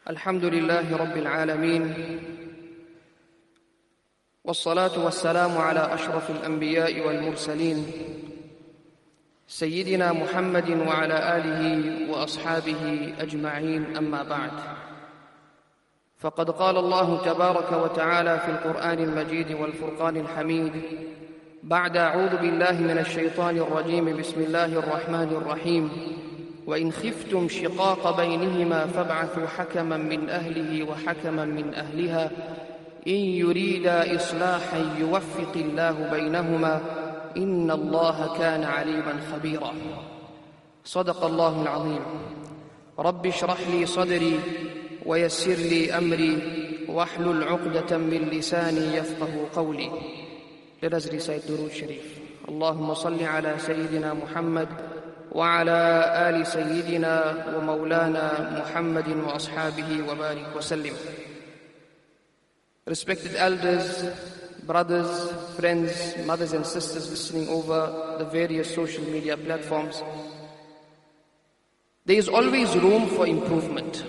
الحمد لله رب العالمين والصلاة والسلام على أشرف الأنبياء والمرسلين سيدنا محمد وعلى آله وأصحابه أجمعين، أما بعد. فقد قال الله تبارك وتعالى في القرآن المجيد والفرقان الحميد بعد أعوذ بالله من الشيطان الرجيم بسم الله الرحمن الرحيم: وإن خفتم شقاق بينهما فابعثوا حكما من أهله وحكما من أهلها إن يريدا إصلاحا يوفق الله بينهما إن الله كان عليما خبيرا. صدق الله العظيم. رب اشرح لي صدري ويسر لي أمري واحلل عقدة من لساني يفقه قولي. Let us recite Durood Sharif. اللهم صل على سيدنا محمد وعلى آل سيدنا ومولانا محمد وأصحابه وبارك وسلم. Respected elders, brothers, friends, mothers and sisters listening over the various social media platforms, there is always room for improvement.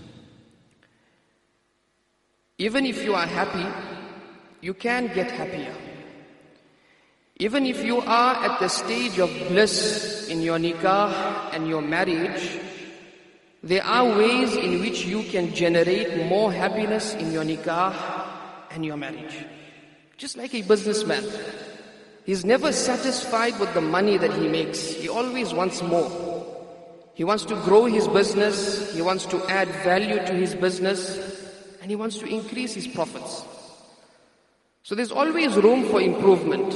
Even if you are happy, you can get happier. Even if you are at the stage of bliss in your nikah and your marriage, there are ways in which you can generate more happiness in your nikah and your marriage. Just like a businessman, he's never satisfied with the money that he makes. He always wants more. He wants to grow his business, he wants to add value to his business, and he wants to increase his profits. So there's always room for improvement,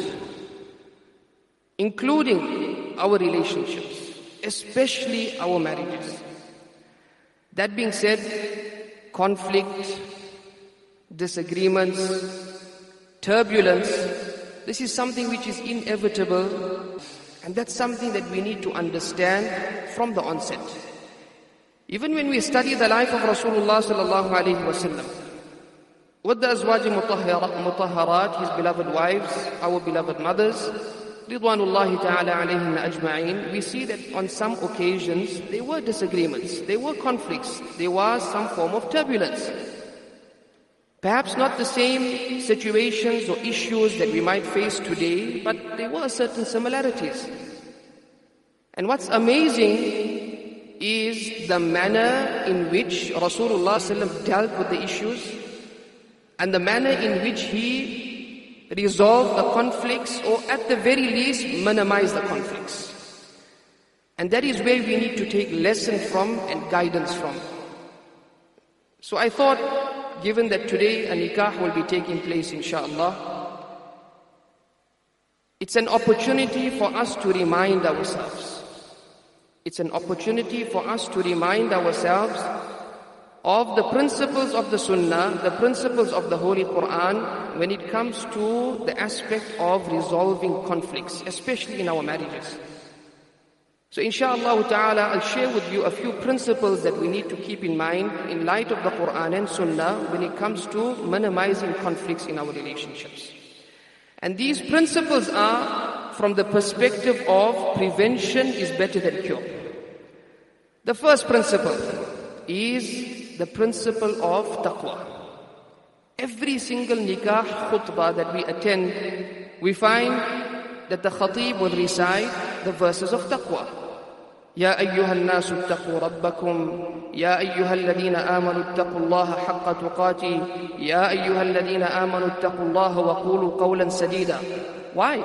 including our relationships, especially our marriages. That being said, conflict, disagreements, turbulence, this is something which is inevitable, and that's something that we need to understand from the onset. Even when we study the life of Rasulullah sallallahu alaihi wasallam, with the azwaj mutahharat, his beloved wives, our beloved mothers, Ridwanullahi ta'ala alayhinna ajma'in, we see that on some occasions there were disagreements, there were conflicts, there was some form of turbulence. Perhaps not the same situations or issues that we might face today, but there were certain similarities. And what's amazing is the manner in which Rasulullah dealt with the issues and the manner in which he resolve the conflicts, or at the very least minimize the conflicts. And that is where we need to take lesson from and guidance from. So I thought, given that today a nikah will be taking place inshallah, it's an opportunity for us to remind ourselves. It's an opportunity for us to remind ourselves of the principles of the Sunnah, the principles of the Holy Quran, when it comes to the aspect of resolving conflicts, especially in our marriages. So inshallah ta'ala, I'll share with you a few principles that we need to keep in mind in light of the Quran and Sunnah when it comes to minimizing conflicts in our relationships. And these principles are from the perspective of prevention is better than cure. The first principle is the principle of taqwa. Every single nikah khutbah that we attend, we find that the khatib will recite the verses of taqwa. Ya ayyuhal nasu ittaqu rabbakum, ya ayyuhal ladhina amanu ittaqu allaha haqqa tuqati, ya ayyuhal ladhina amanu ittaqu allaha wa qulu qawlan sadida. Why?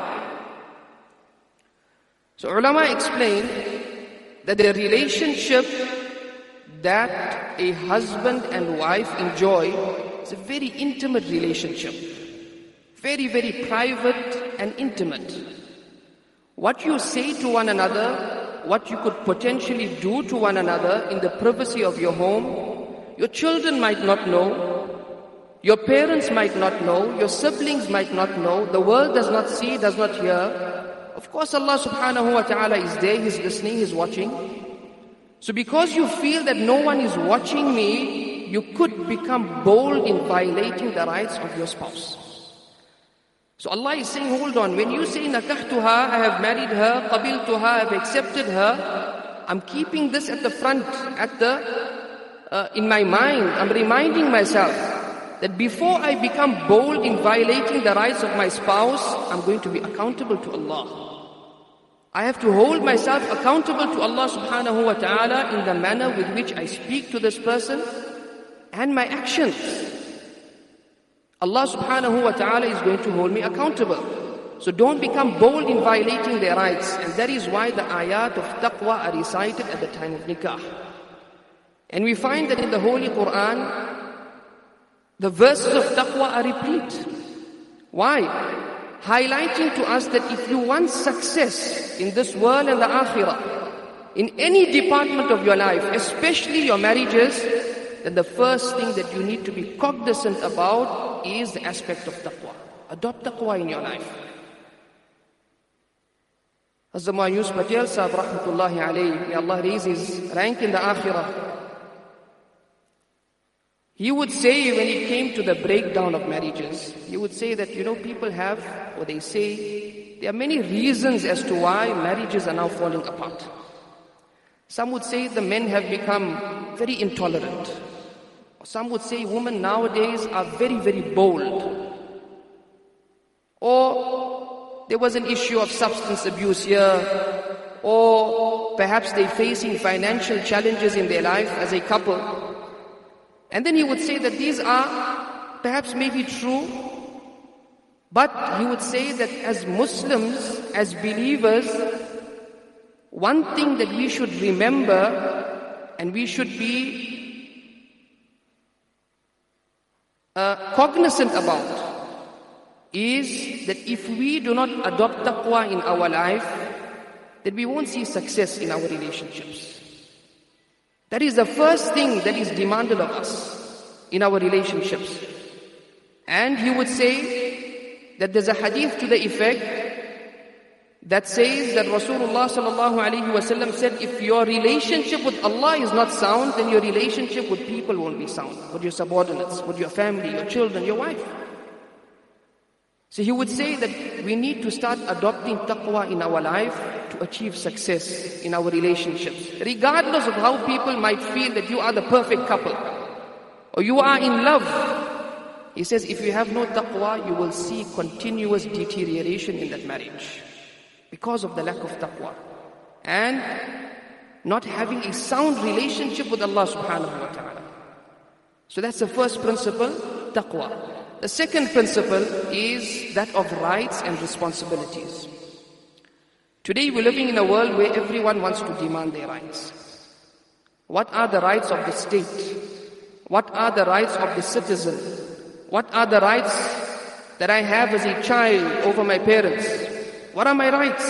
So ulama explain that the relationship that a husband and wife enjoy is a very intimate relationship. Very, very private and intimate. What you say to one another, what you could potentially do to one another in the privacy of your home, your children might not know, your parents might not know, your siblings might not know, the world does not see, does not hear. Of course Allah subhanahu wa ta'ala is there, He's listening, He's watching. So because you feel that no one is watching me, you could become bold in violating the rights of your spouse. So Allah is saying, hold on, when you say nakahtuha, I have married her, qabiltuha, I have accepted her, I'm keeping this at the front, at the in my mind, I'm reminding myself that before I become bold in violating the rights of my spouse, I'm going to be accountable to Allah. I have to hold myself accountable to Allah subhanahu wa ta'ala in the manner with which I speak to this person and my actions. Allah subhanahu wa ta'ala is going to hold me accountable. So don't become bold in violating their rights. And that is why the ayat of taqwa are recited at the time of nikah. And we find that in the Holy Quran, the verses of taqwa are replete. Why? Highlighting to us that if you want success in this world and the akhirah, in any department of your life, especially your marriages, then the first thing that you need to be cognizant about is the aspect of taqwa. Adopt taqwa in your life. Hazrat Maulana Yusuf Patel Sahib rahmatullahi alayhi, may Allah raise his rank in the akhirah. He would say when it came to the breakdown of marriages, he would say that, people have, or they say, there are many reasons as to why marriages are now falling apart. Some would say the men have become very intolerant. Some would say women nowadays are very, very bold. Or there was an issue of substance abuse here, or perhaps they're facing financial challenges in their life as a couple. And then he would say that these are perhaps maybe true, but he would say that as Muslims, as believers, one thing that we should remember and we should be cognizant about is that if we do not adopt taqwa in our life, then we won't see success in our relationships. That is the first thing that is demanded of us in our relationships. And he would say that there's a hadith to the effect that says that Rasulullah sallallahu alaihi wasallam said, if your relationship with Allah is not sound, then your relationship with people won't be sound. With your subordinates, with your family, your children, your wife. So he would say that we need to start adopting taqwa in our life to achieve success in our relationships. Regardless of how people might feel that you are the perfect couple or you are in love. He says if you have no taqwa, you will see continuous deterioration in that marriage because of the lack of taqwa and not having a sound relationship with Allah subhanahu wa ta'ala. So that's the first principle, taqwa. The second principle is that of rights and responsibilities. Today we're living in a world where everyone wants to demand their rights. What are the rights of the state? What are the rights of the citizen? What are the rights that I have as a child over my parents? What are my rights?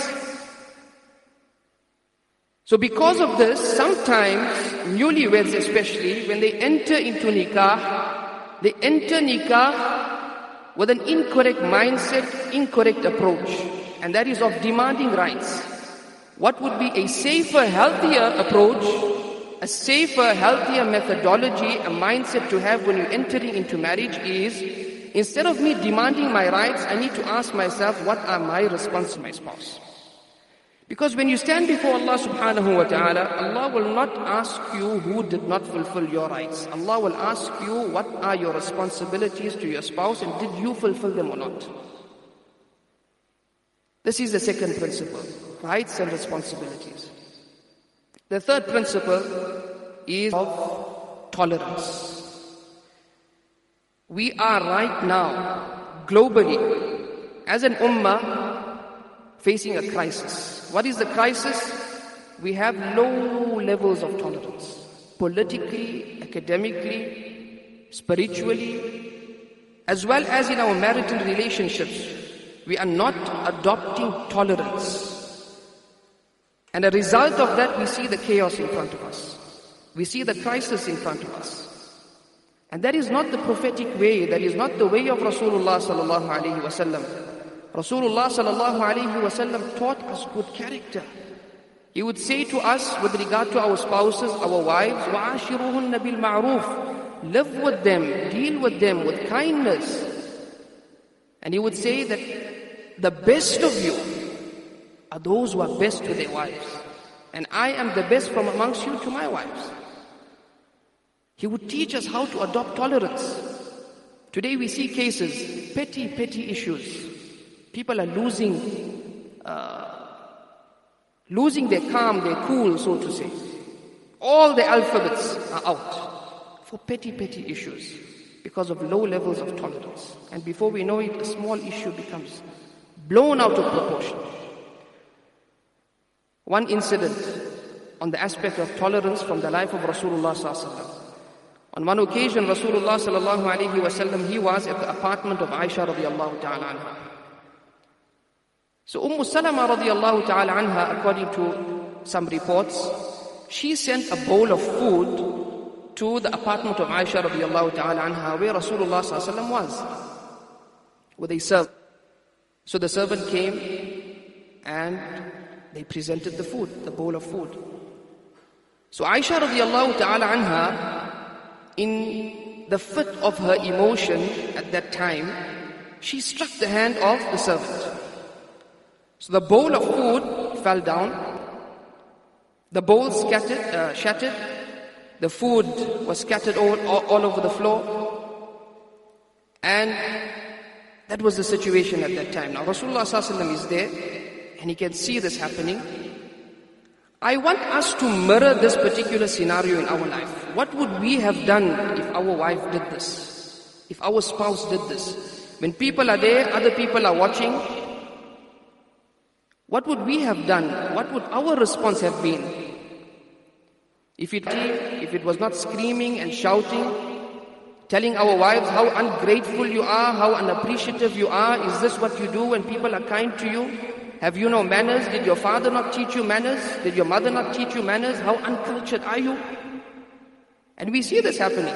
So because of this, sometimes newlyweds especially, when they enter into nikah, they enter nikah with an incorrect mindset, incorrect approach, and that is of demanding rights. What would be a safer, healthier approach, a safer, healthier methodology, a mindset to have when you're entering into marriage is, instead of me demanding my rights, I need to ask myself, what are my responses to my spouse? Because when you stand before Allah subhanahu wa ta'ala, Allah will not ask you who did not fulfill your rights. Allah will ask you what are your responsibilities to your spouse and did you fulfill them or not. This is the second principle, rights and responsibilities. The third principle is of tolerance. We are right now, globally, as an ummah, facing a crisis. What is the crisis? We have low levels of tolerance. Politically, academically, spiritually, as well as in our marital relationships. We are not adopting tolerance. And a result of that, we see the chaos in front of us. We see the crisis in front of us. And that is not the prophetic way. That is not the way of Rasulullah sallallahu alaihi wasallam. Rasulullah sallallahu alayhi wa sallam taught us good character. He would say to us with regard to our spouses, our wives, وَعَاشِرُهُنَّ بِالْمَعْرُوفِ, live with them, deal with them with kindness. And he would say that the best of you are those who are best to their wives. And I am the best from amongst you to my wives. He would teach us how to adopt tolerance. Today we see cases, petty issues. People are losing their calm, their cool, so to say. All the alphabets are out for petty issues because of low levels of tolerance. And before we know it, a small issue becomes blown out of proportion. One incident on the aspect of tolerance from the life of Rasulullah sallallahu alaihi wasallam. On one occasion, Rasulullah sallallahu alaihi wasallam, he was at the apartment of Aisha radiallahu ta'ala anha. So Salama radiallahu ta'ala anha, according to some reports, she sent a bowl of food to the apartment of Aisha radiallahu ta'ala anha, where Rasulullah sallallahu alaihi wasallam was, with a servant. So the servant came and they presented the food, the bowl of food. So Aisha radiallahu ta'ala anha, in the fit of her emotion at that time, she struck the hand of the servant. So the bowl of food fell down, the bowl shattered, the food was scattered all over the floor, and that was the situation at that time. Now Rasulullah sallallahu alaihi wasallam is there, and he can see this happening. I want us to mirror this particular scenario in our life. What would we have done if our wife did this? If our spouse did this? When people are there, other people are watching. What would we have done? What would our response have been? If it was not screaming and shouting, telling our wives how ungrateful you are, how unappreciative you are, is this what you do when people are kind to you? Have you no manners? Did your father not teach you manners? Did your mother not teach you manners? How uncultured are you? And we see this happening.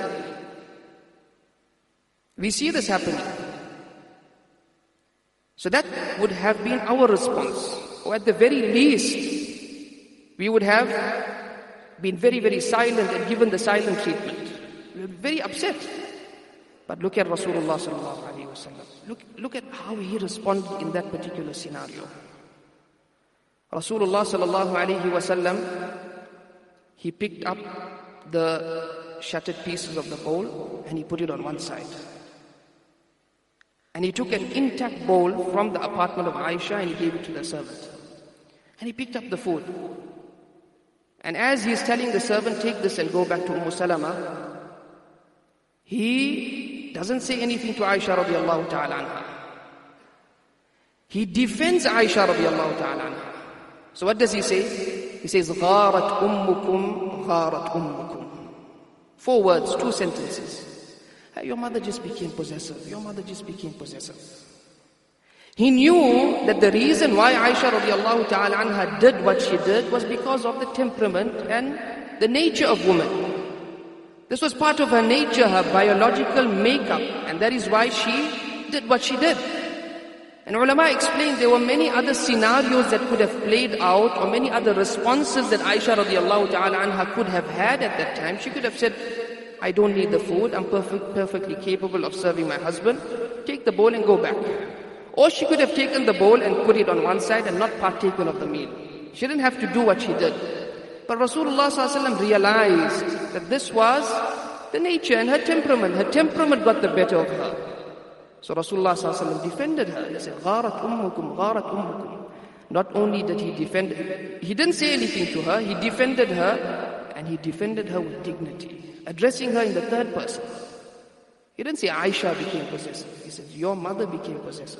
We see this happening. So that would have been our response. Or at the very least, we would have been very silent and given the silent treatment. We were very upset. But look at Rasulullah sallallahu alaihi wasallam. Look at how he responded in that particular scenario. Rasulullah sallallahu alaihi wasallam, he picked up the shattered pieces of the bowl and he put it on one side. And he took an intact bowl from the apartment of Aisha and he gave it to the servant. And he picked up the food. And as he is telling the servant, take this and go back to Salama, he doesn't say anything to Aisha radiallahu ta'ala anha. He defends Aisha radiallahu ta'ala anha. So what does he say? He says, غَارَتْ أُمُّكُمْ غَارَتْ أُمُّكُمْ. 4 words, 2 sentences. Your mother just became possessive. Your mother just became possessive. He knew that the reason why Aisha radiallahu ta'ala anha did what she did was because of the temperament and the nature of woman. This was part of her nature, her biological makeup, and that is why she did what she did. And ulama explained there were many other scenarios that could have played out, or many other responses that Aisha radiallahu ta'ala anha could have had at that time. She could have said, I don't need the food, I'm perfectly capable of serving my husband, take the bowl and go back. Or she could have taken the bowl and put it on one side and not partaken of the meal. She didn't have to do what she did. But Rasulullah ﷺ realized that this was the nature and her temperament. Her temperament got the better of her. So Rasulullah ﷺ defended her. He said, غَارَتْ أُمُّكُمْ غَارَتْ أُمُّكُمْ. Not only did he defend her, he didn't say anything to her, he defended her, and he defended her with dignity, addressing her in the third person. He didn't say Aisha became possessive. He said, your mother became possessive.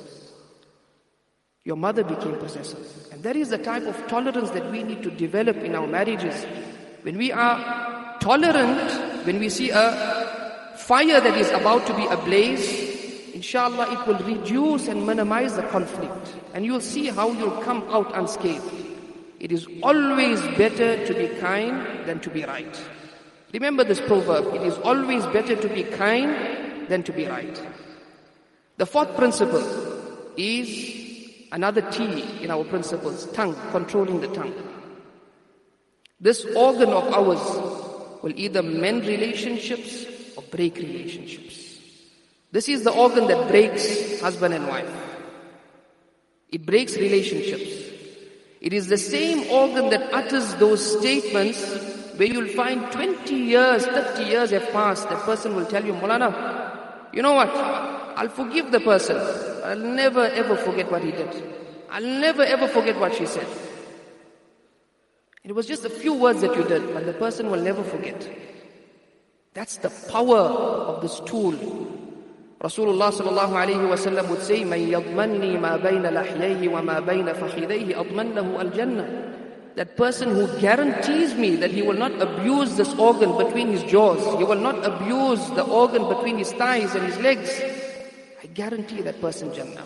Your mother became possessive. And that is the type of tolerance that we need to develop in our marriages. When we are tolerant, when we see a fire that is about to be ablaze, inshallah it will reduce and minimize the conflict. And you'll see how you'll come out unscathed. It is always better to be kind than to be right. Remember this proverb, it is always better to be kind than to be right. The 4th principle is another T in our principles, tongue, controlling the tongue. This organ of ours will either mend relationships or break relationships. This is the organ that breaks husband and wife. It breaks relationships. It is the same organ that utters those statements where you'll find 20 years, 30 years have passed. That person will tell you, Maulana, you know what? I'll forgive the person. I'll never ever forget what he did. I'll never ever forget what she said. It was just a few words that you did, but the person will never forget. That's the power of this tool. Rasulullah sallallahu alayhi wa sallam would say, مَنْ يَضْمَنِّي مَا بَيْنَ لَحْيَيْهِ وَمَا بَيْنَ فَخِذَيْهِ أَضْمَنْ لَهُ الْجَنَّةِ. That person who guarantees me that he will not abuse this organ between his jaws, he will not abuse the organ between his thighs and his legs, I guarantee that person Jannah.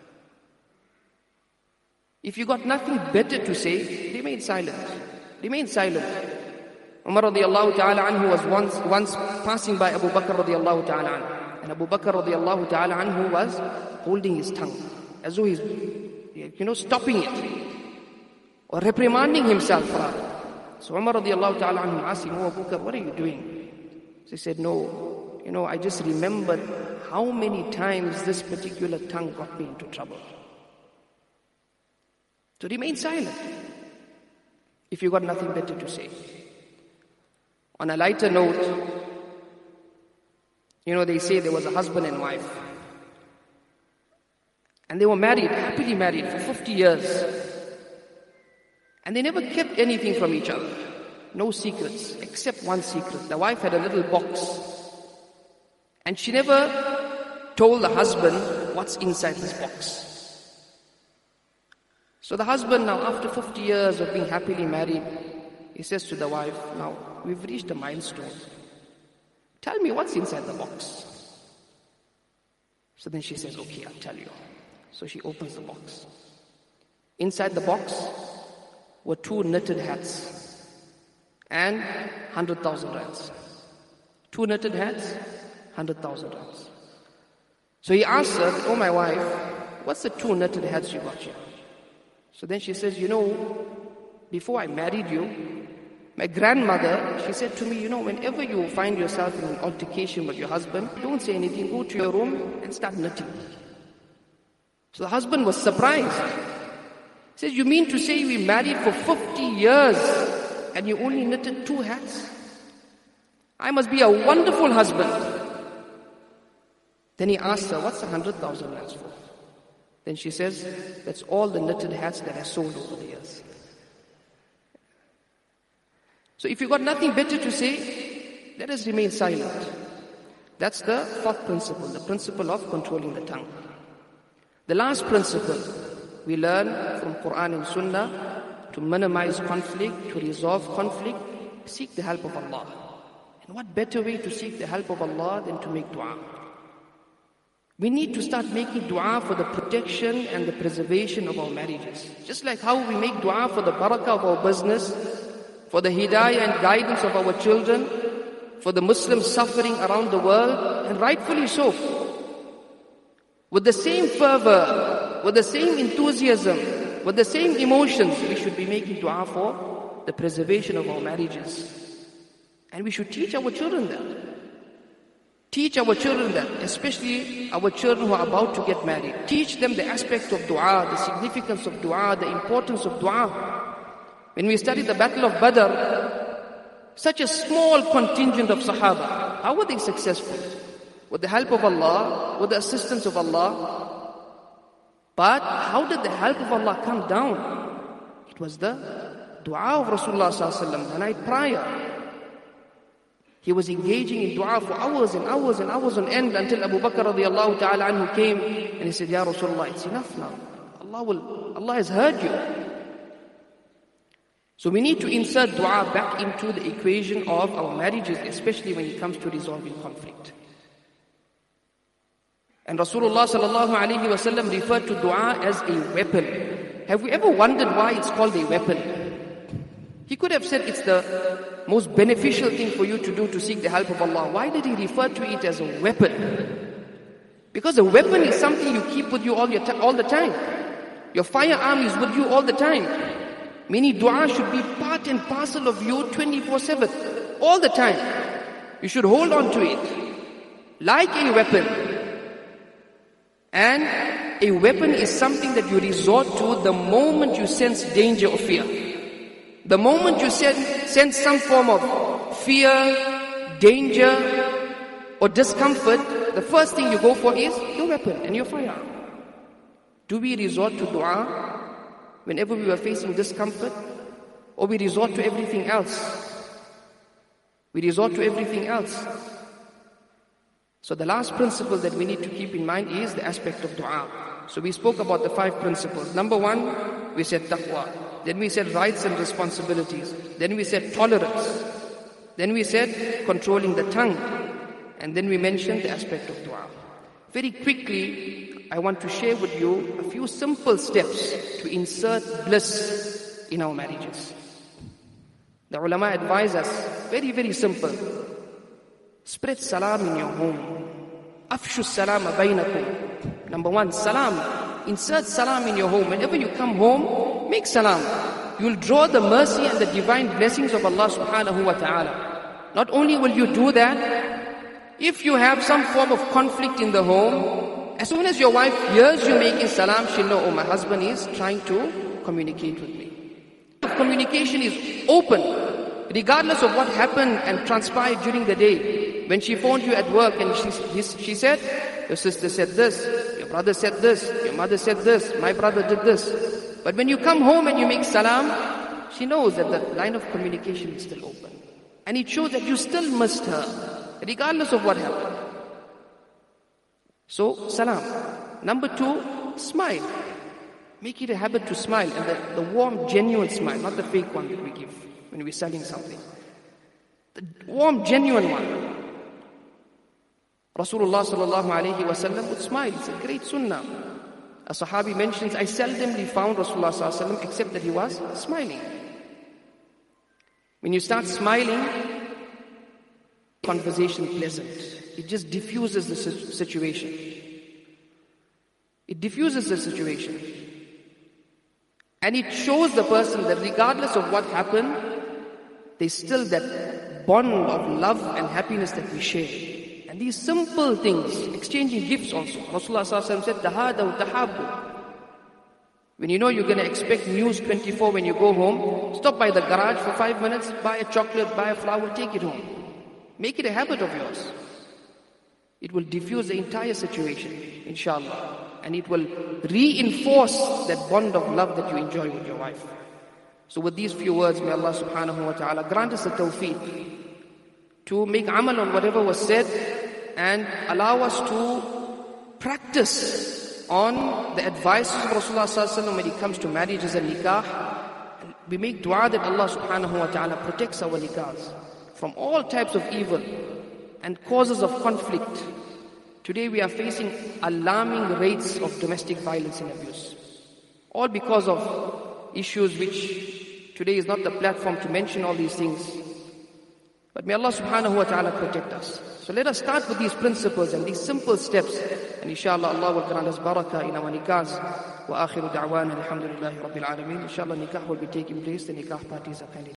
If you got nothing better to say, remain silent. Remain silent. Umar radiallahu ta'ala anhu was once passing by Abu Bakr radiallahu ta'ala anhu. And Abu Bakr radiallahu ta'ala anhu was holding his tongue, as though he's, stopping it, or reprimanding himself. So Umar radiallahu ta'ala anhu asked him, "Oh Abu Bakr, what are you doing?" So he said, "No, I just remembered how many times this particular tongue got me into trouble." So remain silent if you got nothing better to say. On a lighter note, they say there was a husband and wife. And they were married, happily married for 50 years. And they never kept anything from each other. No secrets, except one secret. The wife had a little box. And she never told the husband what's inside this box. So the husband now, after 50 years of being happily married, he says to the wife, "Now, we've reached a milestone. Tell me what's inside the box." So then she says, "Okay, I'll tell you." So she opens the box. Inside the box were 2 knitted hats and 100,000 rands. 2 knitted hats, 100,000 rands. So he asked her, "Oh my wife, what's the 2 knitted hats you got here?" So then she says, "Before I married you, my grandmother, she said to me, whenever you find yourself in an altercation with your husband, don't say anything, go to your room and start knitting." So the husband was surprised. He says, "You mean to say we married for 50 years and you only knitted 2 hats? I must be a wonderful husband." Then he asked her, "What's 100,000 rands for?" Then she says, "That's all the knitted hats that I sold over the years." So if you've got nothing better to say, let us remain silent. That's the 4th principle, the principle of controlling the tongue. The last principle we learn from Quran and Sunnah: to minimize conflict, to resolve conflict, seek the help of Allah. And what better way to seek the help of Allah than to make dua? We need to start making dua for the protection and the preservation of our marriages. Just like how we make dua for the barakah of our business, for the hidayah and guidance of our children, for the Muslims suffering around the world, and rightfully so. With the same fervor, with the same enthusiasm, with the same emotions, we should be making dua for the preservation of our marriages. And we should teach our children that. Teach our children that, especially our children who are about to get married. Teach them the aspect of dua, the significance of dua, the importance of dua. When we studied the Battle of Badr, such a small contingent of Sahaba, how were they successful? With the help of Allah, with the assistance of Allah. But how did the help of Allah come down? It was the dua of Rasulullah sallallahu alaihi wasallam the night prior. He was engaging in dua for hours and hours and hours on end, until Abu Bakr radiallahu ta'ala anhu came and he said, "Ya Rasulullah, it's enough now. Allah has heard you." So we need to insert dua back into the equation of our marriages, especially when it comes to resolving conflict. And Rasulullah sallallahu alayhi wa sallam referred to dua as a weapon. Have we ever wondered why it's called a weapon? He could have said it's the most beneficial thing for you to do to seek the help of Allah. Why did he refer to it as a weapon? Because a weapon is something you keep with you all the time. Your firearm is with you all the time. Meaning dua should be part and parcel of you 24/7, all the time. You should hold on to it like a weapon. And a weapon is something that you resort to the moment you sense danger or fear. The moment you sense some form of fear, danger, or discomfort, the first thing you go for is your weapon and your firearm. Do we resort to dua whenever we are facing discomfort? Or we resort to everything else? We resort to everything else. So the last principle that we need to keep in mind is the aspect of dua. So we spoke about the 5 principles. Number 1, we said taqwa. Then we said rights and responsibilities. Then we said tolerance. Then we said controlling the tongue. And then we mentioned the aspect of dua. Very quickly, I want to share with you a few simple steps to insert bliss in our marriages. The ulama advise us, very, very simple. Spread salam in your home. Afshu salama bainakum. Number 1, salam. Insert salam in your home. Whenever you come home, make salam. You'll draw the mercy and the divine blessings of Allah subhanahu wa ta'ala. Not only will you do that, if you have some form of conflict in the home, as soon as your wife hears you making salam, she'll know, oh, my husband is trying to communicate with me. Communication is open, regardless of what happened and transpired during the day. When she phoned you at work and she said, your sister said this, your brother said this, your mother said this, my brother did this. But when you come home and you make salam, she knows that the line of communication is still open. And it shows that you still missed her, regardless of what happened. So, salam. Number 2, smile. Make it a habit to smile, and the warm, genuine smile, not the fake one that we give when we're selling something. The warm, genuine one. Rasulullah sallallahu alayhi wa sallam would smile. It's a great sunnah. A sahabi mentions, I seldomly found Rasulullah sallallahu alayhi wa sallam except that he was smiling. When you start smiling, conversation pleasant. It just diffuses the situation. It diffuses the situation. And it shows the person that regardless of what happened, there's still that bond of love and happiness that we share. And these simple things, exchanging gifts also. Rasulullah ﷺ said, tahadaw tahabbu. When you know you're going to expect news 24 when you go home, stop by the garage for 5 minutes, buy a chocolate, buy a flower, take it home. Make it a habit of yours. It will diffuse the entire situation, inshallah. And it will reinforce that bond of love that you enjoy with your wife. So with these few words, may Allah subhanahu wa ta'ala grant us the tawfiq to make amal on whatever was said and allow us to practice on the advices of Rasulullah sallallahu alaihi wasallam when it comes to marriages and nikah. And we make dua that Allah subhanahu wa ta'ala protects our nikahs from all types of evil and causes of conflict. Today we are facing alarming rates of domestic violence and abuse. All because of issues which today is not the platform to mention all these things. But may Allah subhanahu wa ta'ala protect us. So let us start with these principles and these simple steps. And inshallah Allah will grant us barakah in our nikahs. Wa akhiru da'wana alhamdulillahi rabbil alameen. Inshallah nikah will be taking place. The nikah parties are kindly